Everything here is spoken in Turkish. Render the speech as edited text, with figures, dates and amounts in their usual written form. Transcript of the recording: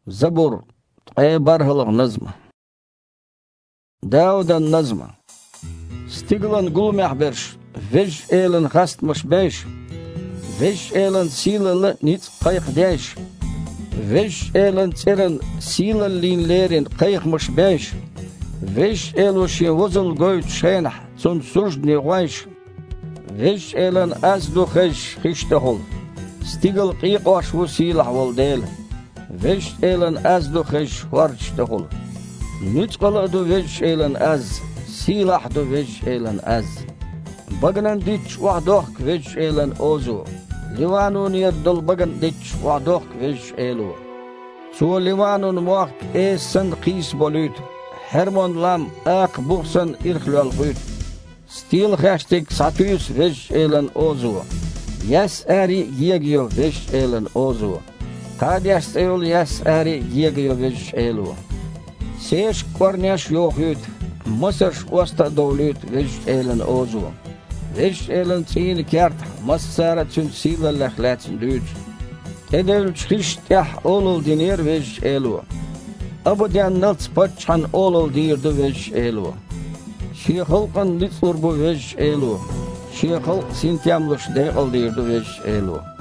Zabur, barhılık nazmı. Davud'un nazmı. Stiglan gulmeh berş, vej elin hastmış beş, vej elin silalı nit kayık deş, vej elin tsirin silalı linlerin kayıkmış beş, vej eluşi vuzul goyt şenah, sun sujni vayş, vej elin azdu heş hiştehul, stigl qiyq vaş vu silah vol del, vej elin azdu heş varçtehul, nütqalı vej elin az, silah du vej elin az. Bagnan ditch wahdoh vej elin ozu. Liwanun yerdul bagan ditch wahdoh vej elu. Su liwanun muaq esan qis bolut. Hermon lam aq buxsan irhlal qut. Stil hashtag satuyus vej elin ozu. Yes ari yegyo vej elin ozu. Qadias eul yes ari yegyo vej elu. Sesh kornesh yoqut. Mısır osta devlet vej elin ozu. Vej elin tsini kert masara tün sila lehlatsin düt. Edel çkishtah olul dinir vej elu. Abudan nalts patchan olul dirdu vej elu. Şihalqan litzur bu vej elu. Şihal sintyamluş deqal dirdu vej elu.